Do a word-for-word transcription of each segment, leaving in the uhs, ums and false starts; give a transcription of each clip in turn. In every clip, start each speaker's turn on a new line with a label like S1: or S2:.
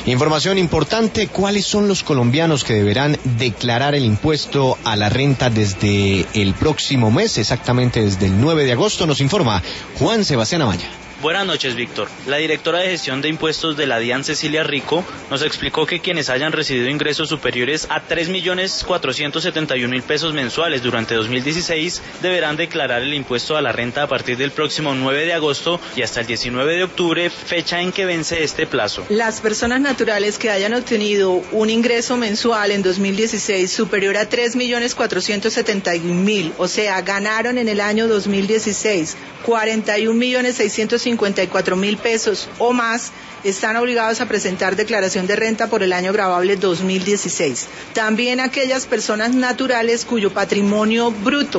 S1: Información importante, ¿cuáles son los colombianos que deberán declarar el impuesto a la renta desde el próximo mes, exactamente desde el nueve de agosto? Nos informa Juan Sebastián Amaya.
S2: Buenas noches, Víctor. La directora de gestión de impuestos de la DIAN, Cecilia Rico, nos explicó que quienes hayan recibido ingresos superiores a tres millones cuatrocientos setenta y un mil pesos mensuales durante dos mil dieciséis deberán declarar el impuesto a la renta a partir del próximo nueve de agosto y hasta el diecinueve de octubre, fecha en que vence este plazo.
S3: Las personas naturales que hayan obtenido un ingreso mensual en dos mil dieciséis superior a tres millones cuatrocientos setenta y un mil, o sea, ganaron en el año dos mil dieciséis cuarenta y un millones seiscientos cincuenta y cuatro mil pesos o más, están obligados a presentar declaración de renta por el año gravable dos mil dieciséis. También aquellas personas naturales cuyo patrimonio bruto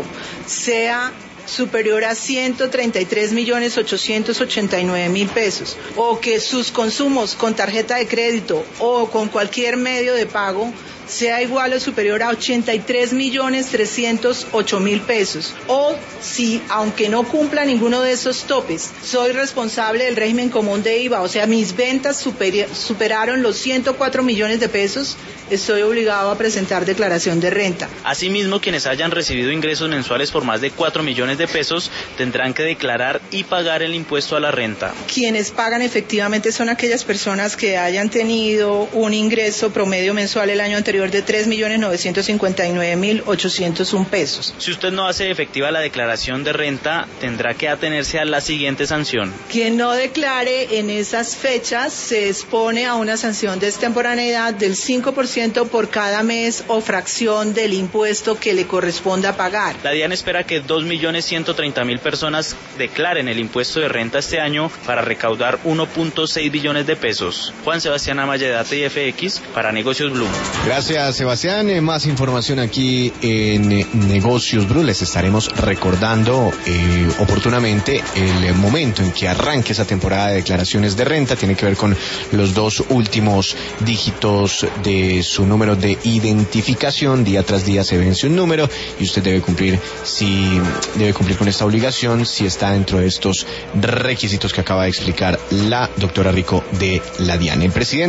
S3: sea superior a ciento treinta y tres millones ochocientos ochenta y nueve mil pesos, o que sus consumos con tarjeta de crédito o con cualquier medio de pago sea igual o superior a ochenta y tres millones trescientos ocho mil pesos, o si, aunque no cumpla ninguno de esos topes, soy responsable del régimen común de I V A, o sea, mis ventas super, superaron los ciento cuatro millones de pesos, estoy obligado a presentar declaración de renta.
S2: Asimismo, quienes hayan recibido ingresos mensuales por más de cuatro millones de pesos tendrán que declarar y pagar el impuesto a la renta.
S3: Quienes pagan efectivamente son aquellas personas que hayan tenido un ingreso promedio mensual el año anterior de tres millones novecientos cincuenta y nueve mil ochocientos uno pesos.
S2: Si usted no hace efectiva la declaración de renta, tendrá que atenerse a la siguiente sanción.
S3: Quien no declare en esas fechas se expone a una sanción de extemporaneidad del cinco por ciento por cada mes o fracción del impuesto que le corresponda pagar.
S2: La DIAN espera que dos millones ciento treinta mil personas declaren el impuesto de renta este año para recaudar uno punto seis billones de pesos. Juan Sebastián Amaya, de Data y F X, para Negocios Blue.
S1: Gracias, Sebastián. Eh, más información aquí en eh, Negocios Blue. Les estaremos recordando eh, oportunamente el momento en que arranque esa temporada de declaraciones de renta. Tiene que ver con los dos últimos dígitos de su número de identificación. Día tras día se vence un número y usted debe cumplir si debe cumplir con esta obligación si está dentro de estos requisitos que acaba de explicar la doctora Rico de la DIAN. El presidente